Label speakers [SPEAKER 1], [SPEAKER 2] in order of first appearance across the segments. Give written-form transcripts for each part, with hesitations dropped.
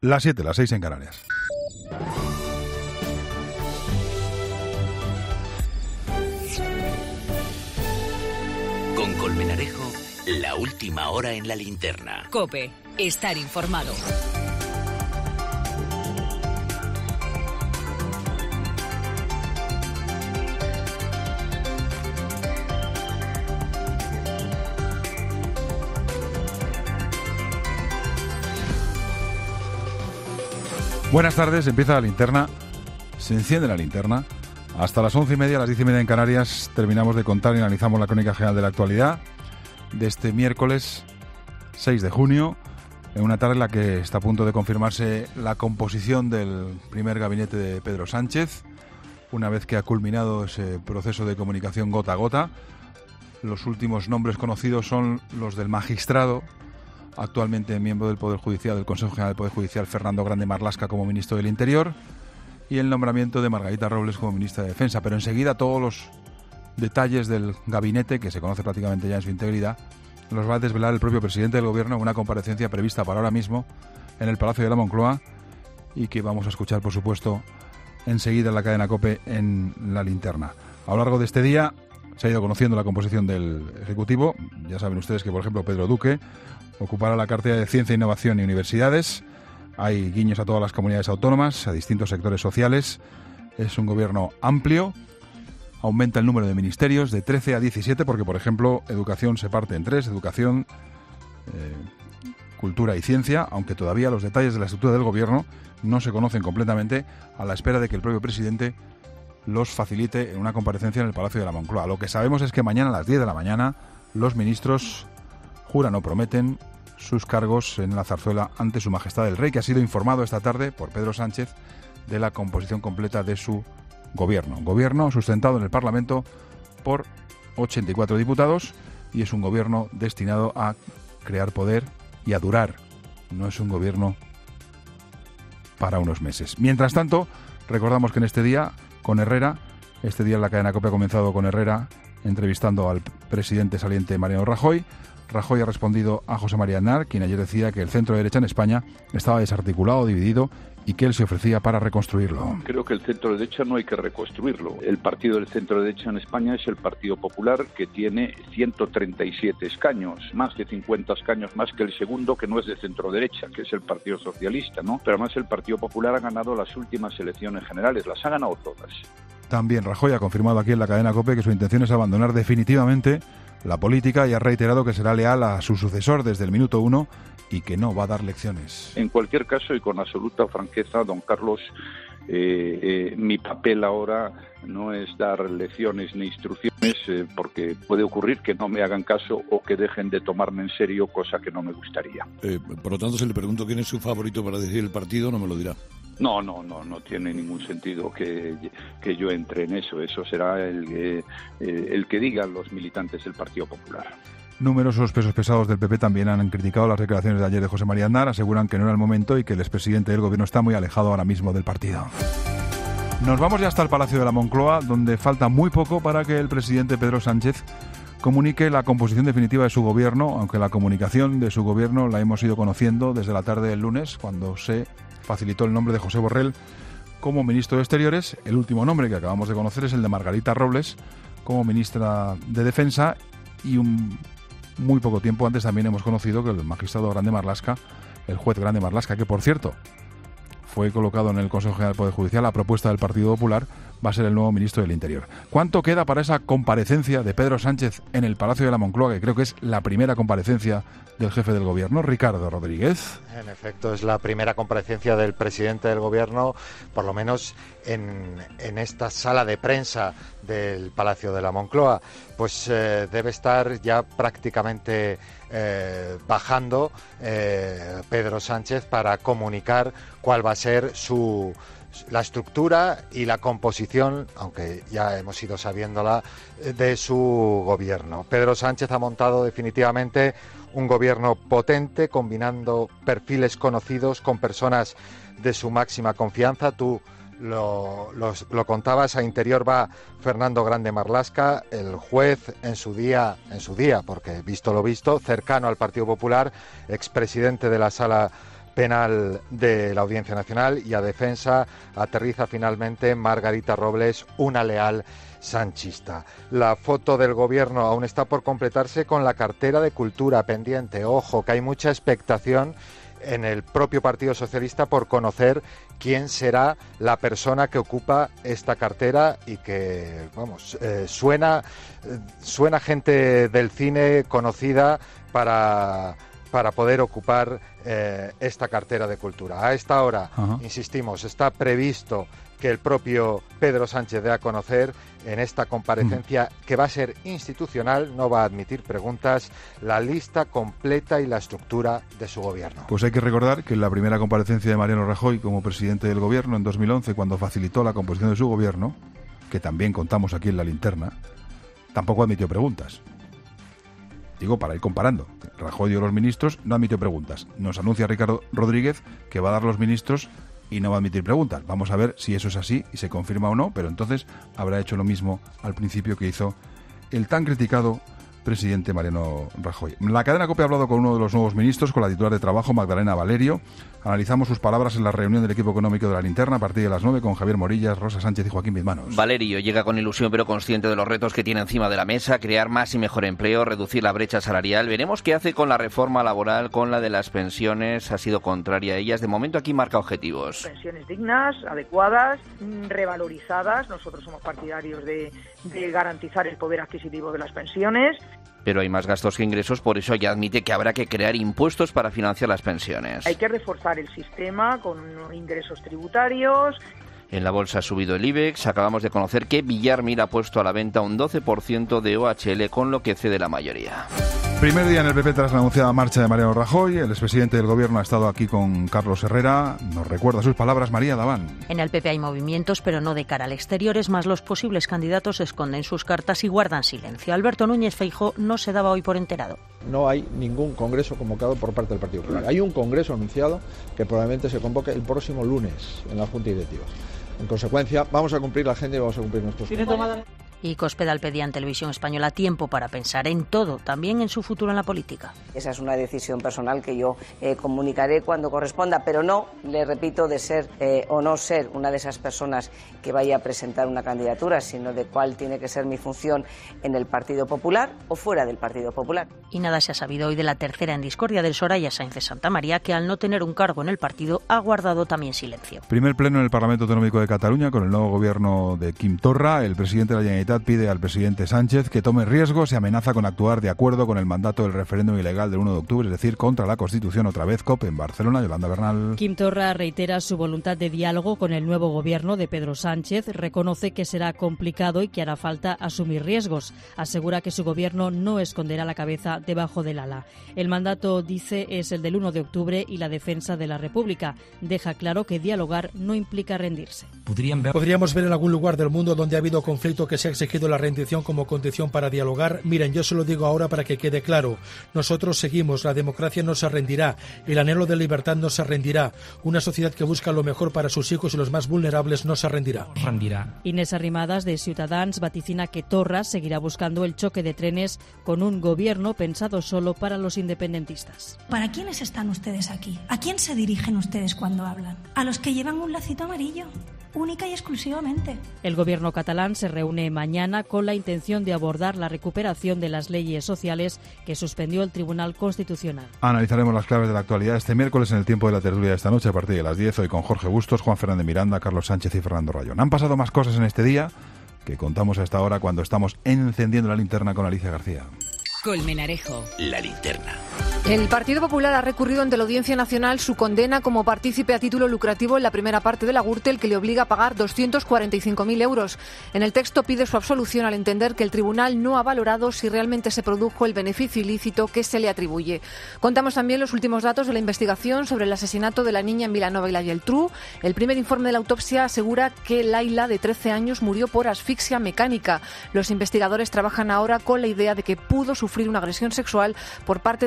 [SPEAKER 1] Las 7, las 6 en Canarias.
[SPEAKER 2] Con Colmenarejo, la última hora en la linterna.
[SPEAKER 3] COPE, estar informado.
[SPEAKER 1] Buenas tardes, empieza la linterna, se enciende la linterna. Hasta las 11:30, a las 10:30 en Canarias, terminamos de contar y analizamos la crónica general de la actualidad de este miércoles 6 de junio, en una tarde en la que está a punto de confirmarse la composición del primer gabinete de Pedro Sánchez, una vez que ha culminado ese proceso de comunicación gota a gota. Los últimos nombres conocidos son los del magistrado, actualmente miembro del Poder Judicial, del Consejo General del Poder Judicial, Fernando Grande Marlaska, como ministro del Interior, y el nombramiento de Margarita Robles como ministra de Defensa. Pero enseguida todos los detalles del gabinete, que se conoce prácticamente ya en su integridad, los va a desvelar el propio presidente del Gobierno en una comparecencia prevista para ahora mismo en el Palacio de la Moncloa, y que vamos a escuchar, por supuesto, enseguida en la cadena COPE en la linterna. A lo largo de este día se ha ido conociendo la composición del Ejecutivo. Ya saben ustedes que, por ejemplo, Pedro Duque ocupará la cartera de Ciencia, Innovación y Universidades. Hay guiños a todas las comunidades autónomas, a distintos sectores sociales. Es un gobierno amplio. Aumenta el número de ministerios de 13 a 17, porque, por ejemplo, educación se parte en 3, educación, cultura y ciencia, aunque todavía los detalles de la estructura del gobierno no se conocen completamente, a la espera de que el propio presidente los facilite en una comparecencia en el Palacio de la Moncloa. Lo que sabemos es que mañana a las 10 de la mañana los ministros juran o prometen sus cargos en la zarzuela ante Su Majestad el Rey, que ha sido informado esta tarde por Pedro Sánchez de la composición completa de su gobierno. Un gobierno sustentado en el Parlamento por 84 diputados, y es un gobierno destinado a crear poder y a durar. No es un gobierno para unos meses. Mientras tanto, recordamos que en este día, con Herrera, este día la cadena COPE ha comenzado con Herrera entrevistando al presidente saliente Mariano Rajoy. Rajoy ha respondido a José María Aznar, quien ayer decía que el centro derecha en España estaba desarticulado, dividido, y que él se ofrecía para reconstruirlo.
[SPEAKER 4] Creo que el centro derecha no hay que reconstruirlo. El partido del centro derecha en España es el Partido Popular, que tiene 137 escaños, más de 50 escaños más que el segundo, que no es de centro derecha, que es el Partido Socialista, ¿no? Pero además el Partido Popular ha ganado las últimas elecciones generales, las ha ganado todas.
[SPEAKER 1] También Rajoy ha confirmado aquí en la cadena COPE que su intención es abandonar definitivamente la política, y ha reiterado que será leal a su sucesor desde el minuto 1 y que no va a dar lecciones.
[SPEAKER 4] En cualquier caso, y con absoluta franqueza, don Carlos, mi papel ahora no es dar lecciones ni instrucciones, porque puede ocurrir que no me hagan caso o que dejen de tomarme en serio, cosa que no me gustaría.
[SPEAKER 5] Por lo tanto, si le pregunto quién es su favorito para dirigir el partido, no me lo dirá.
[SPEAKER 4] No tiene ningún sentido que yo entre en eso. Eso será el que digan los militantes del Partido Popular.
[SPEAKER 1] Numerosos pesos pesados del PP también han criticado las declaraciones de ayer de José María Aznar. Aseguran que no era el momento y que el expresidente del gobierno está muy alejado ahora mismo del partido. Nos vamos ya hasta el Palacio de la Moncloa, donde falta muy poco para que el presidente Pedro Sánchez comunique la composición definitiva de su gobierno, aunque la comunicación de su gobierno la hemos ido conociendo desde la tarde del lunes, cuando se facilitó el nombre de José Borrell como ministro de Exteriores. El último nombre que acabamos de conocer es el de Margarita Robles como ministra de Defensa, y muy poco tiempo antes también hemos conocido que el magistrado Grande Marlaska, el juez Grande Marlaska, que por cierto fue colocado en el Consejo General del Poder Judicial a propuesta del Partido Popular, va a ser el nuevo ministro del Interior. ¿Cuánto queda para esa comparecencia de Pedro Sánchez en el Palacio de la Moncloa, que creo que es la primera comparecencia del jefe del Gobierno, Ricardo Rodríguez?
[SPEAKER 6] En efecto, es la primera comparecencia del presidente del Gobierno, por lo menos en esta sala de prensa del Palacio de la Moncloa. Pues debe estar ya prácticamente bajando Pedro Sánchez para comunicar cuál va a ser la estructura y la composición, aunque ya hemos ido sabiéndola, de su gobierno. Pedro Sánchez ha montado definitivamente un gobierno potente, combinando perfiles conocidos con personas de su máxima confianza. Tú lo contabas, a Interior va Fernando Grande Marlaska, el juez en su día, porque visto lo visto, cercano al Partido Popular, expresidente de la Sala Penal de la Audiencia Nacional, y a defensa aterriza finalmente Margarita Robles, una leal sanchista. La foto del gobierno aún está por completarse con la cartera de Cultura pendiente. Ojo, que hay mucha expectación en el propio Partido Socialista por conocer quién será la persona que ocupa esta cartera, y que, vamos, suena gente del cine conocida para poder ocupar esta cartera de Cultura. A esta hora, insistimos, está previsto que el propio Pedro Sánchez dé a conocer en esta comparecencia, que va a ser institucional, no va a admitir preguntas, la lista completa y la estructura de su gobierno.
[SPEAKER 1] Pues hay que recordar que en la primera comparecencia de Mariano Rajoy como presidente del gobierno en 2011, cuando facilitó la composición de su gobierno, que también contamos aquí en la linterna, tampoco admitió preguntas. Digo, para ir comparando. Rajoy dio los ministros, no admitió preguntas. Nos anuncia Ricardo Rodríguez que va a dar los ministros y no va a admitir preguntas. Vamos a ver si eso es así y se confirma o no, pero entonces habrá hecho lo mismo al principio que hizo el tan criticado presidente Mariano Rajoy. La cadena COPE ha hablado con uno de los nuevos ministros, con la titular de Trabajo, Magdalena Valerio. Analizamos sus palabras en la reunión del equipo económico de la linterna a partir de las 9 con Javier Morillas, Rosa Sánchez y Joaquín Bizmanos.
[SPEAKER 7] Valerio llega con ilusión pero consciente de los retos que tiene encima de la mesa: crear más y mejor empleo, reducir la brecha salarial. Veremos qué hace con la reforma laboral, con la de las pensiones. Ha sido contraria a ellas. De momento aquí marca objetivos.
[SPEAKER 8] Pensiones dignas, adecuadas, revalorizadas. Nosotros somos partidarios de garantizar el poder adquisitivo de las pensiones.
[SPEAKER 7] Pero hay más gastos que ingresos, por eso ya admite que habrá que crear impuestos para financiar las pensiones.
[SPEAKER 8] Hay que reforzar el sistema con ingresos tributarios.
[SPEAKER 7] En la bolsa ha subido el IBEX. Acabamos de conocer que Villarmir ha puesto a la venta un 12% de OHL, con lo que cede la mayoría.
[SPEAKER 1] Primer día en el PP tras la anunciada marcha de Mariano Rajoy. El expresidente del gobierno ha estado aquí con Carlos Herrera. Nos recuerda sus palabras María Daván.
[SPEAKER 9] En el PP hay movimientos, pero no de cara al exterior. Es más, los posibles candidatos esconden sus cartas y guardan silencio. Alberto Núñez Feijóo no se daba hoy por enterado.
[SPEAKER 10] No hay ningún congreso convocado por parte del Partido Popular. Hay un congreso anunciado que probablemente se convoque el próximo lunes en la Junta Directiva. En consecuencia, vamos a cumplir la agenda y vamos a cumplir nuestros compromisos.
[SPEAKER 9] Y Cospedal pedía en Televisión Española tiempo para pensar en todo, también en su futuro en la política.
[SPEAKER 11] Esa es una decisión personal que yo comunicaré cuando corresponda, pero no, le repito, de ser o no ser una de esas personas que vaya a presentar una candidatura, sino de cuál tiene que ser mi función en el Partido Popular o fuera del Partido Popular.
[SPEAKER 9] Y nada se ha sabido hoy de la tercera en discordia del Soraya Sáenz de Santamaría, que al no tener un cargo en el partido ha guardado también silencio.
[SPEAKER 1] Primer pleno en el Parlamento Autonómico de Cataluña con el nuevo gobierno de Quim Torra. El presidente de la Generalitat pide al presidente Sánchez que tome riesgos y amenaza con actuar de acuerdo con el mandato del referéndum ilegal del 1 de octubre, es decir, contra la Constitución. Otra vez COPE en Barcelona, Yolanda Bernal.
[SPEAKER 12] Quim Torra reitera su voluntad de diálogo con el nuevo gobierno de Pedro Sánchez, reconoce que será complicado y que hará falta asumir riesgos. Asegura que su gobierno no esconderá la cabeza debajo del ala. El mandato, dice, es el del 1 de octubre y la defensa de la República. Deja claro que dialogar no implica rendirse.
[SPEAKER 13] Podríamos ver en algún lugar del mundo donde ha habido conflicto que se ha exigido la rendición como condición para dialogar. Miren, yo se lo digo ahora para que quede claro. Nosotros seguimos, la democracia no se rendirá, el anhelo de libertad no se rendirá, una sociedad que busca lo mejor para sus hijos y los más vulnerables no se rendirá.
[SPEAKER 12] Inés Arrimadas, de Ciutadans, vaticina que Torra seguirá buscando el choque de trenes con un gobierno pensado solo para los independentistas.
[SPEAKER 14] ¿Para quiénes están ustedes aquí? ¿A quién se dirigen ustedes cuando hablan? ¿A los que llevan un lacito amarillo? Única y exclusivamente.
[SPEAKER 12] El gobierno catalán se reúne mañana con la intención de abordar la recuperación de las leyes sociales que suspendió el Tribunal Constitucional.
[SPEAKER 1] Analizaremos las claves de la actualidad este miércoles en el tiempo de la tertulia de esta noche a partir de las 10, hoy con Jorge Bustos, Juan Fernández Miranda, Carlos Sánchez y Fernando Rayón. Han pasado más cosas en este día que contamos a esta hora cuando estamos encendiendo la linterna con Alicia García.
[SPEAKER 3] Colmenarejo.
[SPEAKER 2] La linterna.
[SPEAKER 15] El Partido Popular ha recurrido ante la Audiencia Nacional su condena como partícipe a título lucrativo en la primera parte de la Gürtel, que le obliga a pagar 245.000 euros. En el texto pide su absolución al entender que el tribunal no ha valorado si realmente se produjo el beneficio ilícito que se le atribuye. Contamos también los últimos datos de la investigación sobre el asesinato de la niña en Vilanova y la Geltrú. El primer informe de la autopsia asegura que Laila, de 13 años, murió por asfixia mecánica. Los investigadores trabajan ahora con la idea de que pudo sufrir una agresión sexual por parte del detenido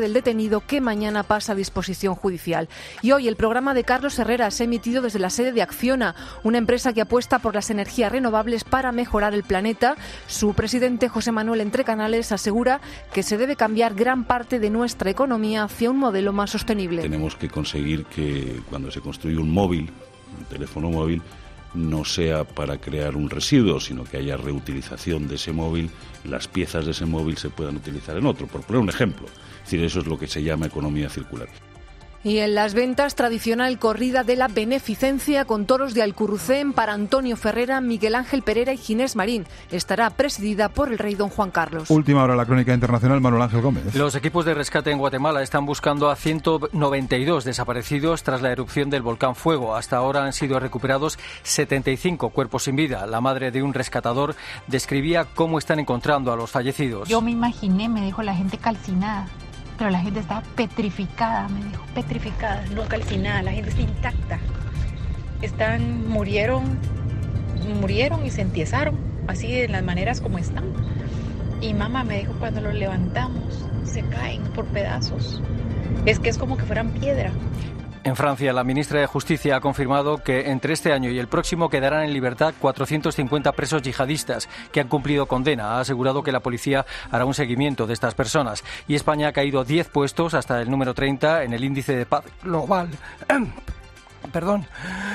[SPEAKER 15] detenido que mañana pasa a disposición judicial. Y hoy el programa de Carlos Herrera se ha emitido desde la sede de Acciona, una empresa que apuesta por las energías renovables para mejorar el planeta. Su presidente, José Manuel Entrecanales, asegura que se debe cambiar gran parte de nuestra economía hacia un modelo más sostenible.
[SPEAKER 5] Tenemos que conseguir que cuando se construye un móvil, un teléfono móvil, no sea para crear un residuo, sino que haya reutilización de ese móvil, las piezas de ese móvil se puedan utilizar en otro, por poner un ejemplo. Es decir, eso es lo que se llama economía circular.
[SPEAKER 15] Y en las ventas, tradicional corrida de la beneficencia con toros de Alcurucén para Antonio Ferrera, Miguel Ángel Pereira y Ginés Marín. Estará presidida por el rey don Juan Carlos.
[SPEAKER 1] Última hora, la crónica internacional, Manuel Ángel Gómez.
[SPEAKER 16] Los equipos de rescate en Guatemala están buscando a 192 desaparecidos tras la erupción del volcán Fuego. Hasta ahora han sido recuperados 75 cuerpos sin vida. La madre de un rescatador describía cómo están encontrando a los fallecidos.
[SPEAKER 17] Yo me imaginé, me dijo, la gente calcinada. Pero la gente estaba petrificada, me dijo, petrificada, no calcinada, la gente está intacta. Murieron y se entiezaron, así de las maneras como están. Y mamá me dijo, cuando los levantamos, se caen por pedazos. Es que es como que fueran piedra.
[SPEAKER 16] En Francia, la ministra de Justicia ha confirmado que entre este año y el próximo quedarán en libertad 450 presos yihadistas que han cumplido condena. Ha asegurado que la policía hará un seguimiento de estas personas. Y España ha caído 10 puestos hasta el número 30 en el índice de paz global. Perdón.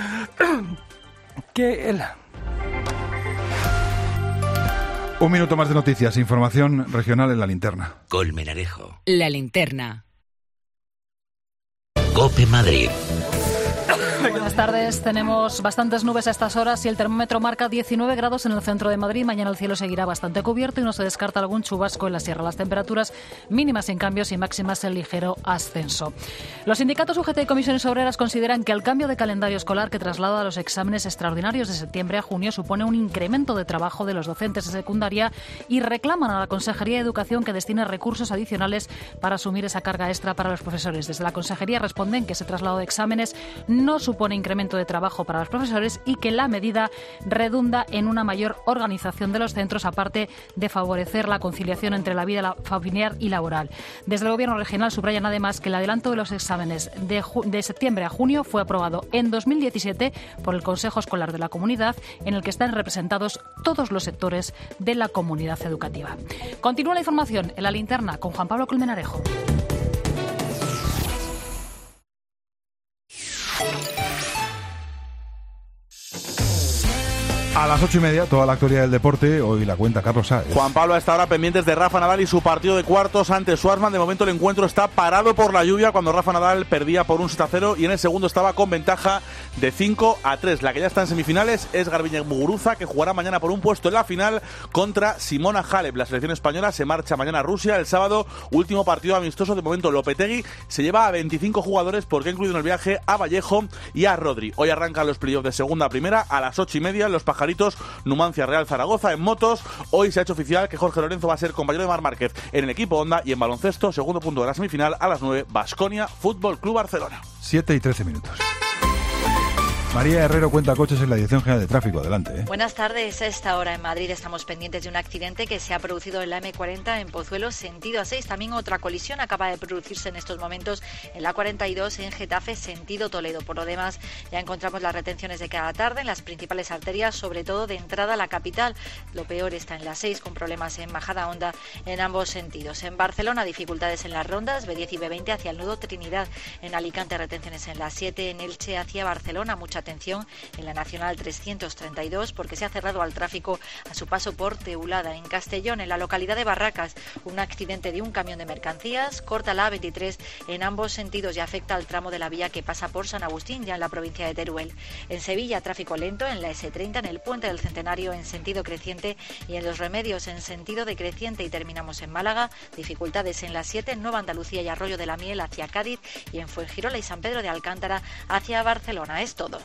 [SPEAKER 1] Un minuto más de noticias, información regional en la linterna.
[SPEAKER 2] Colmenarejo.
[SPEAKER 3] La linterna.
[SPEAKER 2] COPE Madrid.
[SPEAKER 18] Buenas tardes. Tenemos bastantes nubes a estas horas y el termómetro marca 19 grados en el centro de Madrid. Mañana el cielo seguirá bastante cubierto y no se descarta algún chubasco en la sierra. Las temperaturas mínimas sin cambios y máximas en ligero ascenso. Los sindicatos UGT y comisiones obreras consideran que el cambio de calendario escolar que traslada a los exámenes extraordinarios de septiembre a junio supone un incremento de trabajo de los docentes de secundaria y reclaman a la Consejería de Educación que destine recursos adicionales para asumir esa carga extra para los profesores. Desde la Consejería responden que ese traslado de exámenes no supone incremento de trabajo para los profesores y que la medida redunda en una mayor organización de los centros, aparte de favorecer la conciliación entre la vida familiar y laboral. Desde el Gobierno regional subrayan además que el adelanto de los exámenes de septiembre a junio fue aprobado en 2017 por el Consejo Escolar de la Comunidad, en el que están representados todos los sectores de la comunidad educativa. Continúa la información en la linterna con Juan Pablo Colmenarejo.
[SPEAKER 1] A las 8:30, toda la actualidad del deporte, hoy la cuenta Carlos Sáez.
[SPEAKER 19] Juan Pablo, a esta hora pendientes de Rafa Nadal y su partido de cuartos ante Schwartzman. De momento el encuentro está parado por la lluvia cuando Rafa Nadal perdía por un 7-0 y en el segundo estaba con ventaja de 5-3. La que ya está en semifinales es Garbiñe Muguruza, que jugará mañana por un puesto en la final contra Simona Halep. La selección española se marcha mañana a Rusia. El sábado, último partido amistoso. De momento Lopetegui se lleva a 25 jugadores porque ha incluido en el viaje a Vallejo y a Rodri. Hoy arrancan los playoffs de segunda a primera a las 8:30. Los pajaritos Numancia Real Zaragoza en motos. Hoy se ha hecho oficial que Jorge Lorenzo va a ser compañero de Marc Márquez en el equipo Honda. Y en baloncesto, segundo punto de la semifinal a las 9, Baskonia Fútbol Club Barcelona.
[SPEAKER 1] 7:13. María Herrero cuenta coches en la Dirección General de Tráfico. Adelante.
[SPEAKER 20] Buenas tardes. A esta hora en Madrid estamos pendientes de un accidente que se ha producido en la M40 en Pozuelo, sentido A6. También otra colisión acaba de producirse en estos momentos en la 42 en Getafe, sentido Toledo. Por lo demás, ya encontramos las retenciones de cada tarde en las principales arterias, sobre todo de entrada a la capital. Lo peor está en la 6, con problemas en Majadahonda en ambos sentidos. En Barcelona, dificultades en las rondas B10 y B20 hacia el nudo Trinidad. En Alicante, retenciones en la 7, en Elche hacia Barcelona. Mucha atención en la Nacional 332 porque se ha cerrado al tráfico a su paso por Teulada. En Castellón, en la localidad de Barracas, un accidente de un camión de mercancías corta la A23 en ambos sentidos y afecta al tramo de la vía que pasa por San Agustín, ya en la provincia de Teruel. En Sevilla, tráfico lento en la S30, en el Puente del Centenario en sentido creciente y en Los Remedios en sentido decreciente. Y terminamos en Málaga, dificultades en la 7, en Nueva Andalucía y Arroyo de la Miel hacia Cádiz y en Fuengirola y San Pedro de Alcántara hacia Barcelona. Es todo.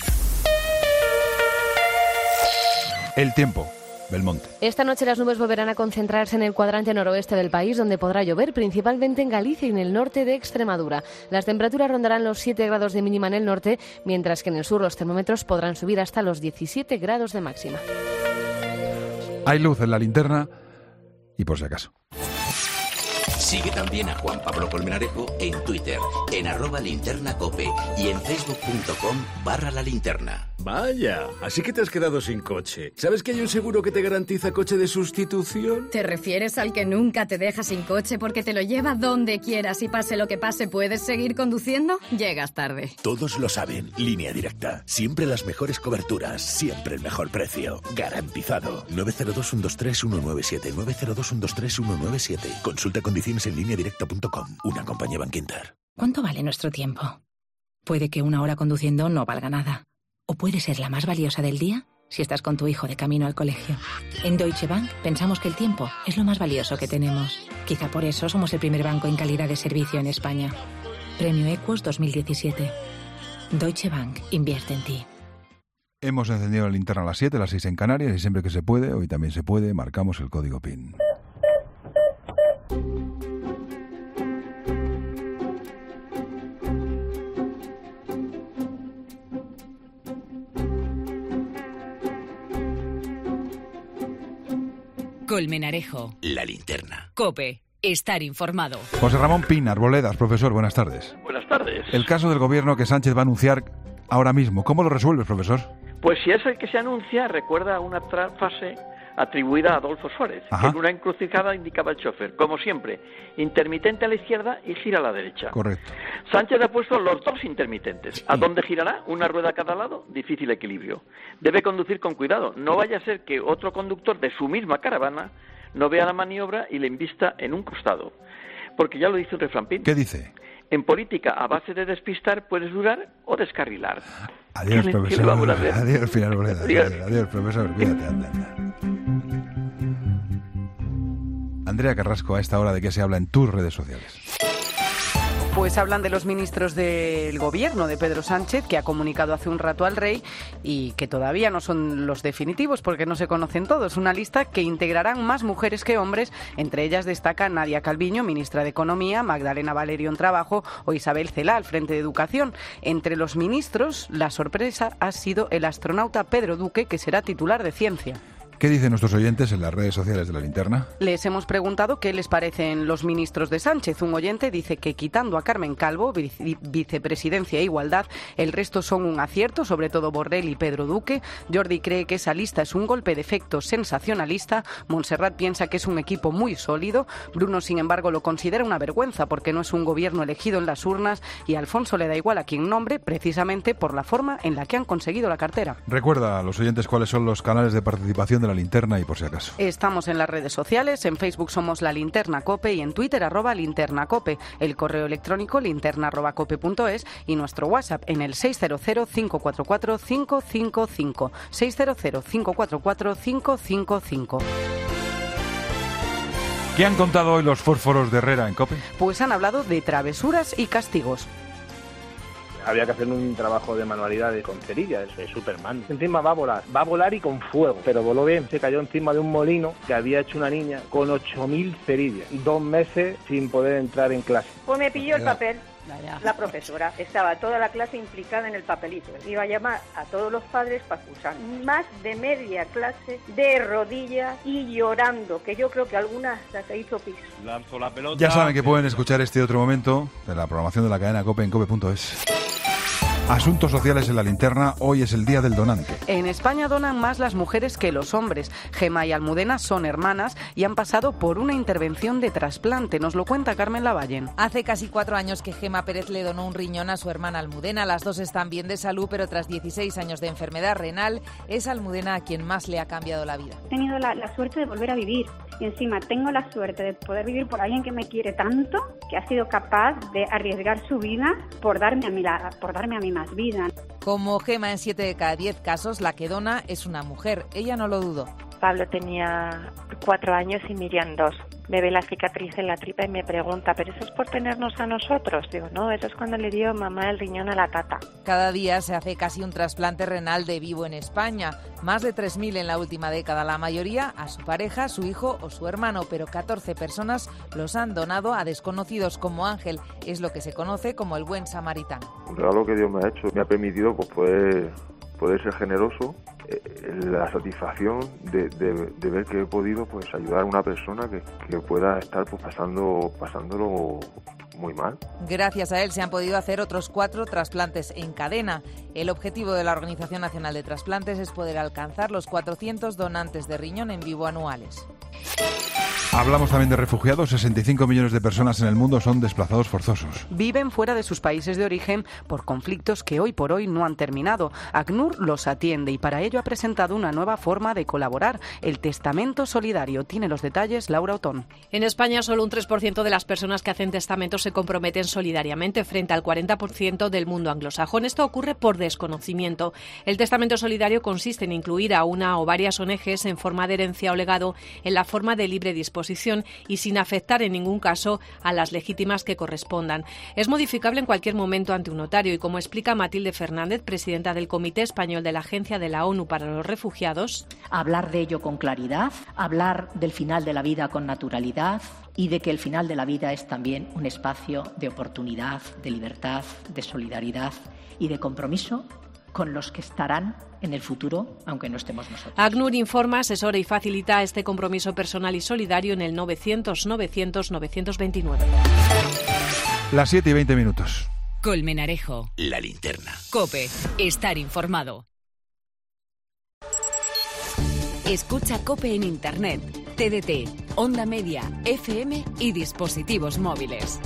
[SPEAKER 1] El tiempo. Belmonte.
[SPEAKER 21] Esta noche las nubes volverán a concentrarse en el cuadrante noroeste del país, donde podrá llover, principalmente en Galicia y en el norte de Extremadura. Las temperaturas rondarán los 7 grados de mínima en el norte, mientras que en el sur los termómetros podrán subir hasta los 17 grados de máxima.
[SPEAKER 1] Hay luz en la linterna y por si acaso.
[SPEAKER 2] Sigue también a Juan Pablo Colmenarejo en Twitter, en @linternacope y en facebook.com/lalinterna.
[SPEAKER 4] Vaya, así que te has quedado sin coche. ¿Sabes que hay un seguro que te garantiza coche de sustitución?
[SPEAKER 22] ¿Te refieres al que nunca te deja sin coche porque te lo lleva donde quieras y pase lo que pase puedes seguir conduciendo? Llegas tarde.
[SPEAKER 4] Todos lo saben. Línea Directa. Siempre las mejores coberturas. Siempre el mejor precio. Garantizado. 902-123-197. 902-123-197. Consulta condiciones en lineadirecta.com. Una compañía Bankinter.
[SPEAKER 23] ¿Cuánto vale nuestro tiempo? Puede que 1 hora conduciendo no valga nada. O puede ser la más valiosa del día si estás con tu hijo de camino al colegio. En Deutsche Bank pensamos que el tiempo es lo más valioso que tenemos. Quizá por eso somos el primer banco en calidad de servicio en España. Premio Equus 2017. Deutsche Bank invierte en ti.
[SPEAKER 1] Hemos encendido la linterna a las 7, a las 6 en Canarias, y siempre que se puede, hoy también se puede, marcamos el código PIN.
[SPEAKER 3] Colmenarejo.
[SPEAKER 2] La linterna.
[SPEAKER 3] COPE. Estar informado.
[SPEAKER 1] José Ramón Pin, Arboledas, profesor, buenas tardes.
[SPEAKER 24] Buenas tardes.
[SPEAKER 1] El caso del gobierno que Sánchez va a anunciar ahora mismo, ¿cómo lo resuelves, profesor?
[SPEAKER 24] Pues si es el que se anuncia, recuerda una frase atribuida a Adolfo Suárez, que en una encrucijada indicaba el chofer, como siempre, intermitente a la izquierda y gira a la derecha.
[SPEAKER 1] Correcto.
[SPEAKER 24] Sánchez ha puesto los dos intermitentes. ¿A dónde girará? Una rueda a cada lado, difícil equilibrio. Debe conducir con cuidado, no vaya a ser que otro conductor de su misma caravana no vea la maniobra y le invista en un costado. Porque ya lo dice un refrán Pin.
[SPEAKER 1] ¿Qué dice?
[SPEAKER 24] En política, a base de despistar, puedes durar o descarrilar.
[SPEAKER 1] Adiós, profesor. Adiós, Pin Arboledas. Adiós, profesor. Cuídate, anda. Andrea Carrasco, a esta hora, ¿de qué se habla en tus redes sociales?
[SPEAKER 25] Pues hablan de los ministros del gobierno de Pedro Sánchez, que ha comunicado hace un rato al rey y que todavía no son los definitivos porque no se conocen todos. Una lista que integrarán más mujeres que hombres, entre ellas destaca Nadia Calviño, ministra de Economía, Magdalena Valerio en Trabajo o Isabel Celaá al frente de Educación. Entre los ministros, la sorpresa ha sido el astronauta Pedro Duque, que será titular de Ciencia.
[SPEAKER 1] ¿Qué dicen nuestros oyentes en las redes sociales de La Linterna?
[SPEAKER 25] Les hemos preguntado qué les parecen los ministros de Sánchez. Un oyente dice que quitando a Carmen Calvo, vicepresidencia e igualdad, el resto son un acierto, sobre todo Borrell y Pedro Duque. Jordi cree que esa lista es un golpe de efecto sensacionalista. Montserrat piensa que es un equipo muy sólido. Bruno, sin embargo, lo considera una vergüenza porque no es un gobierno elegido en las urnas, y a Alfonso le da igual a quien nombre, precisamente por la forma en la que han conseguido la cartera.
[SPEAKER 1] Recuerda a los oyentes cuáles son los canales de participación de La Linterna y por si acaso.
[SPEAKER 25] Estamos en las redes sociales, en Facebook somos La Linterna Cope y en Twitter @linternacope, el correo electrónico linterna@cope.es y nuestro WhatsApp en el 600-544-555, 600-544-555.
[SPEAKER 1] ¿Qué han contado hoy los fósforos de Herrera en COPE?
[SPEAKER 25] Pues han hablado de travesuras y castigos.
[SPEAKER 26] Había que hacer un trabajo de manualidades con cerillas, es Superman. Encima va a volar y con fuego, pero voló bien. Se cayó encima de un molino que había hecho una niña con 8.000 cerillas, 2 meses sin poder entrar en clase.
[SPEAKER 27] Pues me pilló el papel. La profesora, estaba toda la clase implicada en el papelito. Iba a llamar a todos los padres para acusar. Más de media clase de rodillas y llorando, que yo creo que algunas se hizo piso.
[SPEAKER 1] Lanzo la pelota. Ya saben que pueden escuchar este otro momento de la programación de la cadena COPE en cope.es. Asuntos sociales en La Linterna. Hoy es el Día del Donante.
[SPEAKER 25] En España donan más las mujeres que los hombres. Gema y Almudena son hermanas y han pasado por una intervención de trasplante. Nos lo cuenta Carmen Lavallen.
[SPEAKER 28] Hace casi 4 años que Gema Pérez le donó un riñón a su hermana Almudena. Las dos están bien de salud, pero tras 16 años de enfermedad renal, es Almudena a quien más le ha cambiado la vida.
[SPEAKER 29] He tenido la suerte de volver a vivir y encima tengo la suerte de poder vivir por alguien que me quiere tanto, que ha sido capaz de arriesgar su vida por darme a mí más vida.
[SPEAKER 28] Como Gema, en 7 de cada 10 casos, la que dona es una mujer. Ella no lo dudó.
[SPEAKER 30] Pablo tenía 4 años y Miriam 2. Me ve la cicatriz en la tripa y me pregunta, ¿pero eso es por tenernos a nosotros? Digo, no, eso es cuando le dio mamá el riñón a la tata.
[SPEAKER 28] Cada día se hace casi un trasplante renal de vivo en España. Más de 3.000 en la última década. La mayoría a su pareja, su hijo o su hermano, pero 14 personas los han donado a desconocidos como Ángel. Es lo que se conoce como el buen samaritano.
[SPEAKER 31] Un regalo que Dios me ha hecho. Me ha permitido pues
[SPEAKER 5] poder ser generoso, la satisfacción de ver que he podido pues ayudar a una persona que pueda estar pues pasándolo muy mal.
[SPEAKER 28] Gracias a él se han podido hacer otros 4 trasplantes en cadena. El objetivo de la Organización Nacional de Trasplantes es poder alcanzar los 400 donantes de riñón en vivo anuales.
[SPEAKER 1] Hablamos también de refugiados. 65 millones de personas en el mundo son desplazados forzosos.
[SPEAKER 25] Viven fuera de sus países de origen por conflictos que hoy por hoy no han terminado. ACNUR los atiende y para ello ha presentado una nueva forma de colaborar, el testamento solidario. Tiene los detalles Laura Otón.
[SPEAKER 6] En España solo un 3% de las personas que hacen testamentos se comprometen solidariamente frente al 40% del mundo anglosajón. Esto ocurre por desconocimiento. El testamento solidario consiste en incluir a una o varias ONGs en forma de herencia o legado en la forma de libre disposición y sin afectar en ningún caso a las legítimas que correspondan. Es modificable en cualquier momento ante un notario y, como explica Matilde Fernández, presidenta del Comité Español de la Agencia de la ONU para los Refugiados,
[SPEAKER 7] hablar de ello con claridad, hablar del final de la vida con naturalidad y de que el final de la vida es también un espacio de oportunidad, de libertad, de solidaridad y de compromiso con los que estarán en el futuro, aunque no estemos nosotros.
[SPEAKER 6] ACNUR informa, asesora y facilita este compromiso personal y solidario en el 900-900-929.
[SPEAKER 1] Las 7:20.
[SPEAKER 3] Colmenarejo.
[SPEAKER 2] La linterna.
[SPEAKER 3] COPE. Estar informado. Escucha COPE en Internet, TDT, Onda Media, FM y dispositivos móviles.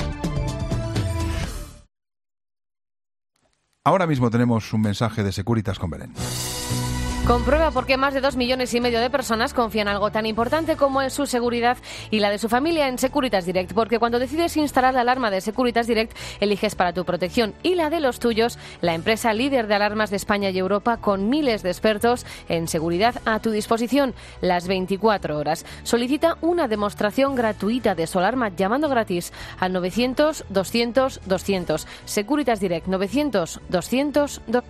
[SPEAKER 1] Ahora mismo tenemos un mensaje de Securitas con Belén.
[SPEAKER 21] Comprueba por qué más de 2,5 millones de personas confían en algo tan importante como en su seguridad y la de su familia en Securitas Direct. Porque cuando decides instalar la alarma de Securitas Direct, eliges para tu protección y la de los tuyos la empresa líder de alarmas de España y Europa, con miles de expertos en seguridad a tu disposición las 24 horas. Solicita una demostración gratuita de su alarma llamando gratis al 900-200-200. Securitas Direct 900-200-200.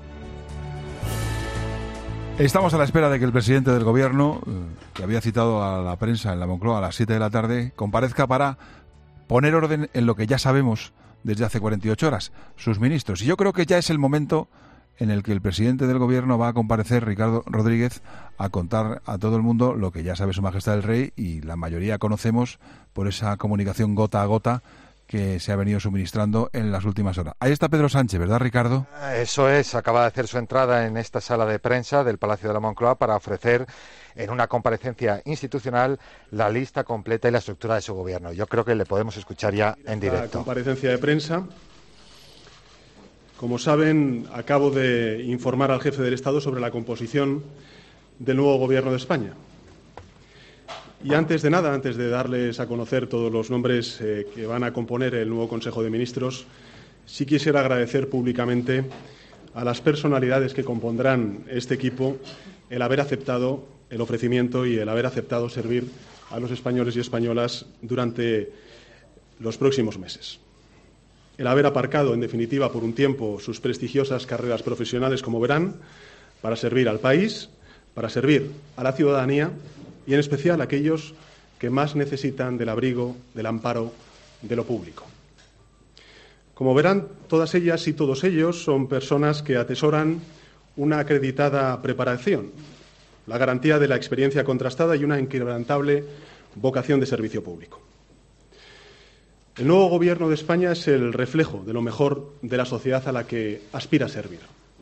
[SPEAKER 1] Estamos a la espera de que el presidente del Gobierno, que había citado a la prensa en la Moncloa a las 7 de la tarde, comparezca para poner orden en lo que ya sabemos desde hace 48 horas, sus ministros. Y yo creo que ya es el momento en el que el presidente del Gobierno va a comparecer, Ricardo Rodríguez, a contar a todo el mundo lo que ya sabe Su Majestad el Rey y la mayoría conocemos por esa comunicación gota a gota que se ha venido suministrando en las últimas horas. Ahí está Pedro Sánchez, ¿verdad, Ricardo?
[SPEAKER 8] Eso es, acaba de hacer su entrada en esta sala de prensa del Palacio de la Moncloa para ofrecer en una comparecencia institucional la lista completa y la estructura de su gobierno. Yo creo que le podemos escuchar ya en directo.
[SPEAKER 9] La comparecencia de prensa. Como saben, acabo de informar al jefe del Estado sobre la composición del nuevo gobierno de España. Y antes de nada, antes de darles a conocer todos los nombres que van a componer el nuevo Consejo de Ministros, sí quisiera agradecer públicamente a las personalidades que compondrán este equipo el haber aceptado el ofrecimiento y el haber aceptado servir a los españoles y españolas durante los próximos meses. El haber aparcado, en definitiva, por un tiempo sus prestigiosas carreras profesionales, como verán, para servir al país, para servir a la ciudadanía y en especial a aquellos que más necesitan del abrigo, del amparo, de lo público. Como verán, todas ellas y todos ellos son personas que atesoran una acreditada preparación, la garantía de la experiencia contrastada y una inquebrantable vocación de servicio público. El nuevo Gobierno de España es el reflejo de lo mejor de la sociedad a la que aspira a servir.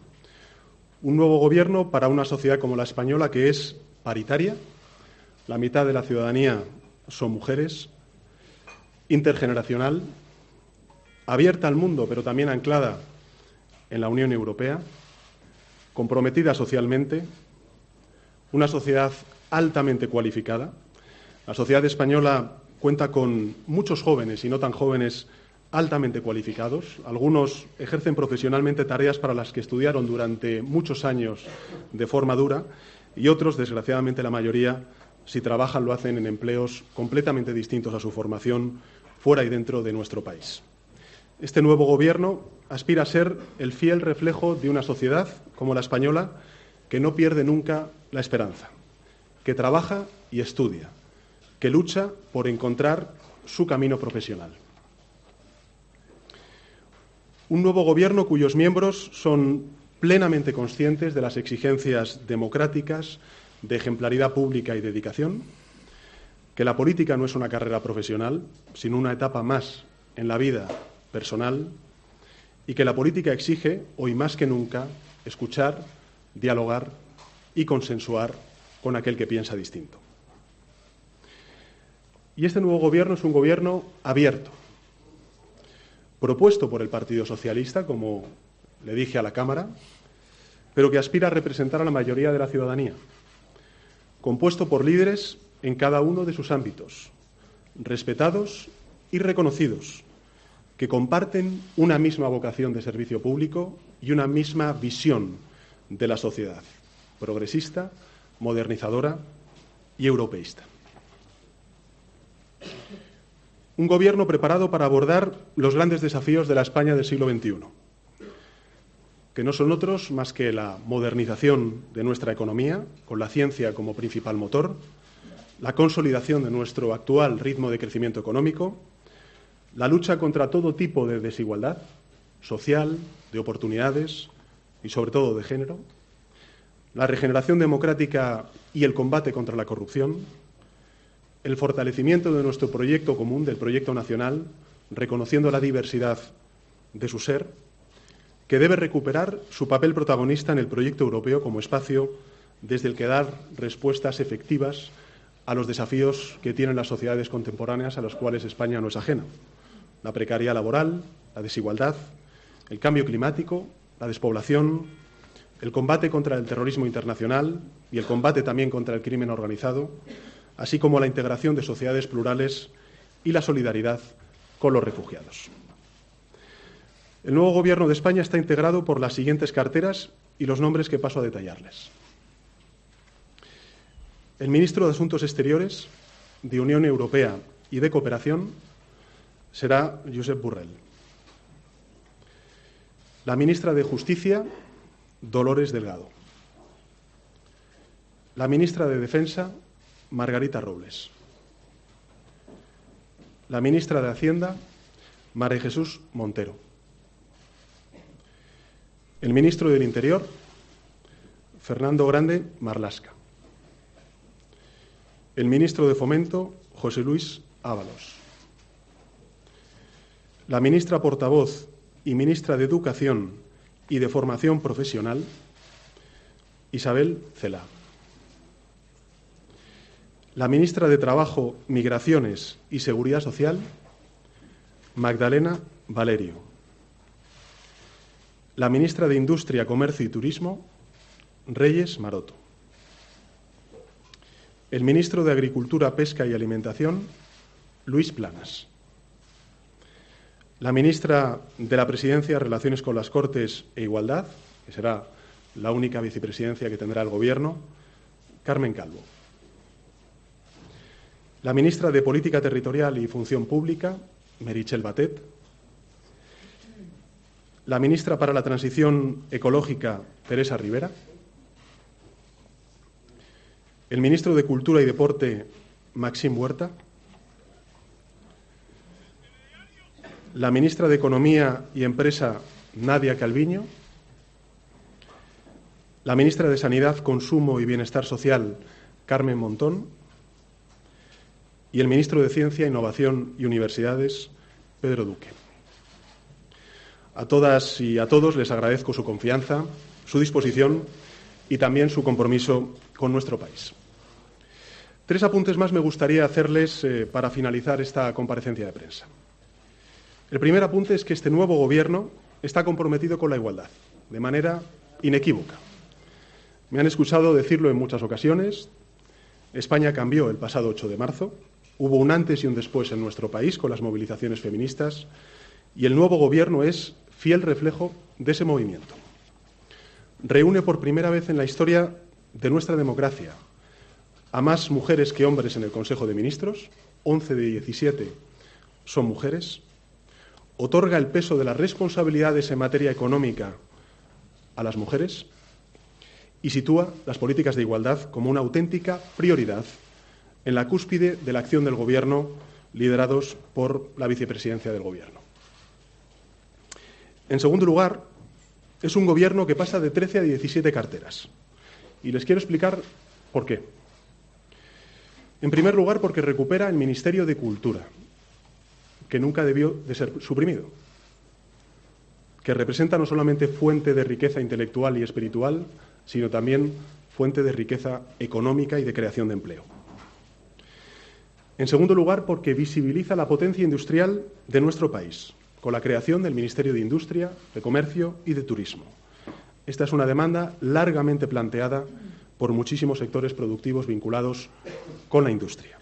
[SPEAKER 9] Un nuevo Gobierno para una sociedad como la española, que es paritaria. La mitad de la ciudadanía son mujeres, intergeneracional, abierta al mundo, pero también anclada en la Unión Europea, comprometida socialmente, una sociedad altamente cualificada. La sociedad española cuenta con muchos jóvenes y no tan jóvenes altamente cualificados. Algunos ejercen profesionalmente tareas para las que estudiaron durante muchos años de forma dura y otros, desgraciadamente la mayoría, si trabajan, lo hacen en empleos completamente distintos a su formación fuera y dentro de nuestro país. Este nuevo Gobierno aspira a ser el fiel reflejo de una sociedad como la española que no pierde nunca la esperanza, que trabaja y estudia, que lucha por encontrar su camino profesional. Un nuevo Gobierno cuyos miembros son plenamente conscientes de las exigencias democráticas, de ejemplaridad pública y dedicación, que la política no es una carrera profesional, sino una etapa más en la vida personal, y que la política exige, hoy más que nunca, escuchar, dialogar y consensuar con aquel que piensa distinto. Y este nuevo gobierno es un gobierno abierto, propuesto por el Partido Socialista, como le dije a la Cámara, pero que aspira a representar a la mayoría de la ciudadanía, compuesto por líderes en cada uno de sus ámbitos, respetados y reconocidos, que comparten una misma vocación de servicio público y una misma visión de la sociedad, progresista, modernizadora y europeísta. Un gobierno preparado para abordar los grandes desafíos de la España del siglo XXI, que no son otros más que la modernización de nuestra economía, con la ciencia como principal motor, la consolidación de nuestro actual ritmo de crecimiento económico, la lucha contra todo tipo de desigualdad social, de oportunidades y, sobre todo, de género, la regeneración democrática y el combate contra la corrupción, el fortalecimiento de nuestro proyecto común, del proyecto nacional, reconociendo la diversidad de su ser, que debe recuperar su papel protagonista en el proyecto europeo como espacio desde el que dar respuestas efectivas a los desafíos que tienen las sociedades contemporáneas a los cuales España no es ajena. La precariedad laboral, la desigualdad, el cambio climático, la despoblación, el combate contra el terrorismo internacional y el combate también contra el crimen organizado, así como la integración de sociedades plurales y la solidaridad con los refugiados. El nuevo Gobierno de España está integrado por las siguientes carteras y los nombres que paso a detallarles. El ministro de Asuntos Exteriores, de Unión Europea y de Cooperación será Josep Borrell. La ministra de Justicia, Dolores Delgado. La ministra de Defensa, Margarita Robles. La ministra de Hacienda, María Jesús Montero. El ministro del Interior, Fernando Grande Marlaska. El ministro de Fomento, José Luis Ábalos. La ministra portavoz y ministra de Educación y de Formación Profesional, Isabel Celaá. La ministra de Trabajo, Migraciones y Seguridad Social, Magdalena Valerio. La ministra de Industria, Comercio y Turismo, Reyes Maroto. El ministro de Agricultura, Pesca y Alimentación, Luis Planas. La ministra de la Presidencia, Relaciones con las Cortes e Igualdad, que será la única vicepresidencia que tendrá el Gobierno, Carmen Calvo. La ministra de Política Territorial y Función Pública, Meritxell Batet. La ministra para la Transición Ecológica, Teresa Rivera. El ministro de Cultura y Deporte, Maxim Huerta. La ministra de Economía y Empresa, Nadia Calviño. La ministra de Sanidad, Consumo y Bienestar Social, Carmen Montón. Y el ministro de Ciencia, Innovación y Universidades, Pedro Duque. A todas y a todos les agradezco su confianza, su disposición y también su compromiso con nuestro país. 3 apuntes más me gustaría hacerles para finalizar esta comparecencia de prensa. El primer apunte es que este nuevo Gobierno está comprometido con la igualdad, de manera inequívoca. Me han escuchado decirlo en muchas ocasiones. España cambió el pasado 8 de marzo. Hubo un antes y un después en nuestro país con las movilizaciones feministas y el nuevo Gobierno es fiel reflejo de ese movimiento. Reúne por primera vez en la historia de nuestra democracia a más mujeres que hombres en el Consejo de Ministros, 11 de 17 son mujeres, otorga el peso de las responsabilidades en materia económica a las mujeres y sitúa las políticas de igualdad como una auténtica prioridad en la cúspide de la acción del Gobierno, liderados por la vicepresidencia del Gobierno. En segundo lugar, es un gobierno que pasa de 13 a 17 carteras. Y les quiero explicar por qué. En primer lugar, porque recupera el Ministerio de Cultura, que nunca debió de ser suprimido, que representa no solamente fuente de riqueza intelectual y espiritual, sino también fuente de riqueza económica y de creación de empleo. En segundo lugar, porque visibiliza la potencia industrial de nuestro país, con la creación del Ministerio de Industria, de Comercio y de Turismo. Esta es una demanda largamente planteada por muchísimos sectores productivos vinculados con la industria.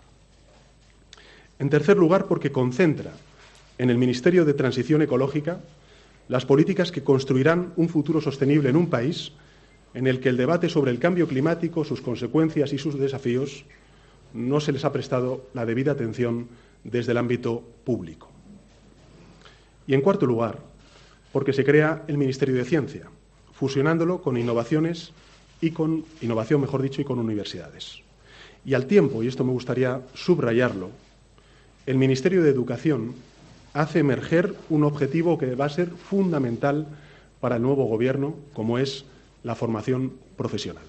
[SPEAKER 9] En tercer lugar, porque concentra en el Ministerio de Transición Ecológica las políticas que construirán un futuro sostenible en un país en el que el debate sobre el cambio climático, sus consecuencias y sus desafíos no se les ha prestado la debida atención desde el ámbito público. Y en cuarto lugar, porque se crea el Ministerio de Ciencia, fusionándolo con innovaciones y con innovación, mejor dicho, y con universidades. Y al tiempo, y esto me gustaría subrayarlo, el Ministerio de Educación hace emerger un objetivo que va a ser fundamental para el nuevo Gobierno, como es la formación profesional.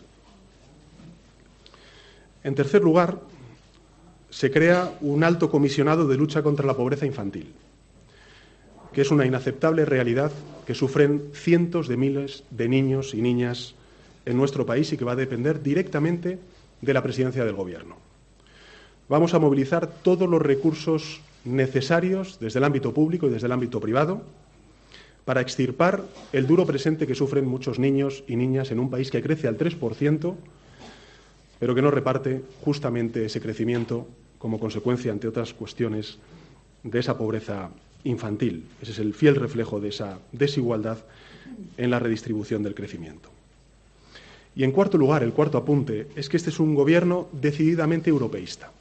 [SPEAKER 9] En tercer lugar, se crea un alto comisionado de lucha contra la pobreza infantil, que es una inaceptable realidad que sufren cientos de miles de niños y niñas en nuestro país y que va a depender directamente de la presidencia del Gobierno. Vamos a movilizar todos los recursos necesarios desde el ámbito público y desde el ámbito privado para extirpar el duro presente que sufren muchos niños y niñas en un país que crece al 3%, pero que no reparte justamente ese crecimiento como consecuencia, entre otras cuestiones, de esa pobreza infantil. Ese es el fiel reflejo de esa desigualdad en la redistribución del crecimiento. Y en cuarto lugar, el cuarto apunte, es que este es un gobierno decididamente europeísta.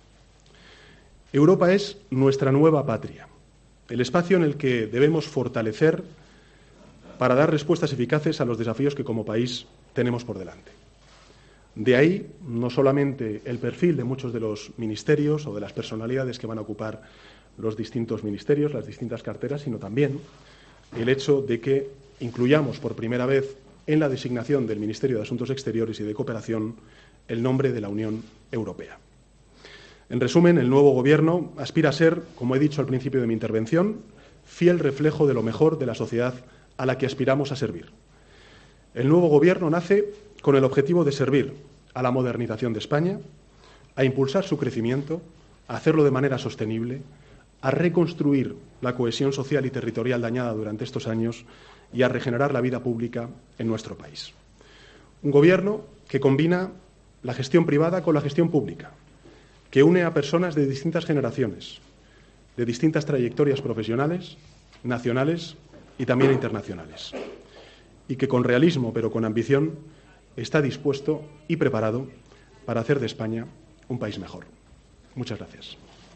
[SPEAKER 9] Europa es nuestra nueva patria, el espacio en el que debemos fortalecer para dar respuestas eficaces a los desafíos que como país tenemos por delante. De ahí, no solamente el perfil de muchos de los ministerios o de las personalidades que van a ocupar los distintos ministerios, las distintas carteras, sino también el hecho de que incluyamos por primera vez en la designación del Ministerio de Asuntos Exteriores y de Cooperación el nombre de la Unión Europea. En resumen, el nuevo Gobierno aspira a ser, como he dicho al principio de mi intervención, fiel reflejo de lo mejor de la sociedad a la que aspiramos a servir. El nuevo Gobierno nace con el objetivo de servir a la modernización de España, a impulsar su crecimiento, a hacerlo de manera sostenible, a reconstruir la cohesión social y territorial dañada durante estos años y a regenerar la vida pública en nuestro país. Un Gobierno que combina la gestión privada con la gestión pública, que une a personas de distintas generaciones, de distintas trayectorias profesionales, nacionales y también internacionales, y que con realismo pero con ambición está dispuesto y preparado para hacer de España un país mejor. Muchas gracias.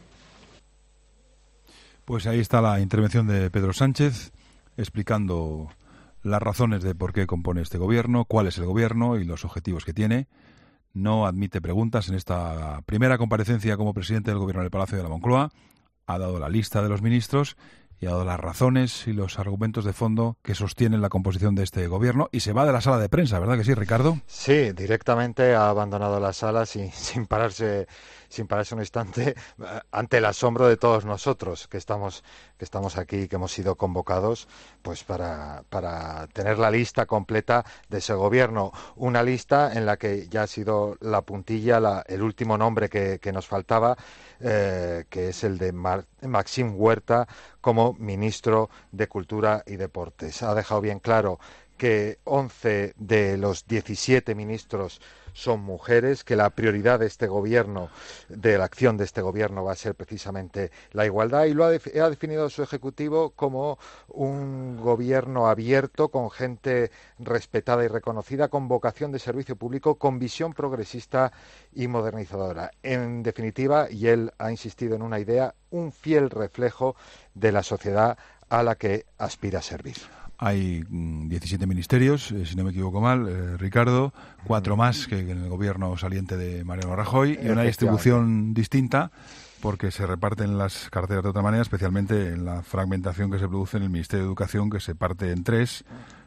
[SPEAKER 1] Pues ahí está la intervención de Pedro Sánchez explicando las razones de por qué compone este gobierno, cuál es el gobierno y los objetivos que tiene. No admite preguntas en esta primera comparecencia como presidente del Gobierno en el Palacio de la Moncloa. Ha dado la lista de los ministros y ha dado las razones y los argumentos de fondo que sostienen la composición de este Gobierno y se va de la sala de prensa, ¿verdad que sí, Ricardo?
[SPEAKER 8] Sí, directamente ha abandonado la sala sin pararse un instante ante el asombro de todos nosotros que estamos aquí, que hemos sido convocados pues para tener la lista completa de ese gobierno. Una lista en la que ya ha sido la puntilla, el último nombre que nos faltaba, que es el de Maxime Huerta como ministro de Cultura y Deportes. Ha dejado bien claro que 11 de los 17 ministros son mujeres, que la prioridad de este gobierno, de la acción de este gobierno, va a ser precisamente la igualdad, y ha definido su ejecutivo como un gobierno abierto, con gente respetada y reconocida, con vocación de servicio público, con visión progresista y modernizadora. En definitiva, y él ha insistido en una idea, un fiel reflejo de la sociedad a la que aspira a servir.
[SPEAKER 1] Hay 17 ministerios, si no me equivoco mal, Ricardo, 4 más que en el gobierno saliente de Mariano Rajoy, y una distribución distinta porque se reparten las carteras de otra manera, especialmente en la fragmentación que se produce en el Ministerio de Educación, que se parte en 3,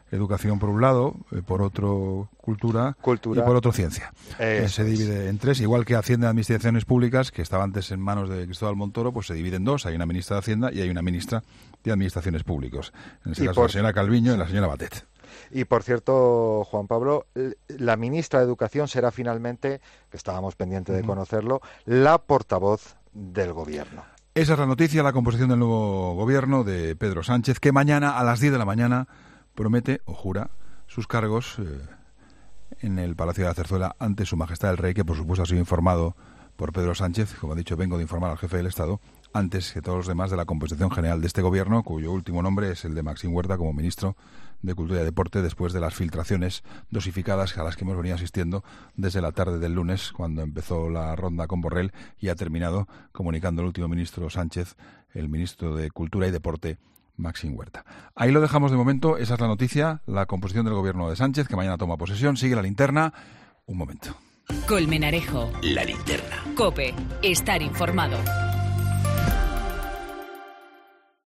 [SPEAKER 1] educación por un lado, por otro cultura y por otro ciencia. Se divide en tres, igual que Hacienda y Administraciones Públicas, que estaba antes en manos de Cristóbal Montoro, pues se divide en dos. Hay una ministra de Hacienda y hay una ministra de Administraciones Públicas. En este caso la señora Calviño y la señora Batet.
[SPEAKER 8] Y por cierto, Juan Pablo, la ministra de Educación será finalmente, que estábamos pendientes de conocerlo, la portavoz del Gobierno.
[SPEAKER 1] Esa es la noticia, la composición del nuevo Gobierno de Pedro Sánchez, que mañana a las 10 de la mañana promete o jura sus cargos en el Palacio de la Zarzuela ante Su Majestad el Rey, que por supuesto ha sido informado por Pedro Sánchez. Como ha dicho, vengo de informar al jefe del Estado, antes que todos los demás, de la composición general de este Gobierno, cuyo último nombre es el de Maxim Huerta como ministro de Cultura y Deporte, después de las filtraciones dosificadas a las que hemos venido asistiendo desde la tarde del lunes, cuando empezó la ronda con Borrell y ha terminado comunicando el último ministro Sánchez, el ministro de Cultura y Deporte, Maxim Huerta. Ahí lo dejamos de momento. Esa es la noticia, la composición del Gobierno de Sánchez, que mañana toma posesión. Sigue la linterna. Un momento.
[SPEAKER 3] Colmenarejo.
[SPEAKER 2] La linterna.
[SPEAKER 3] COPE. Estar informado.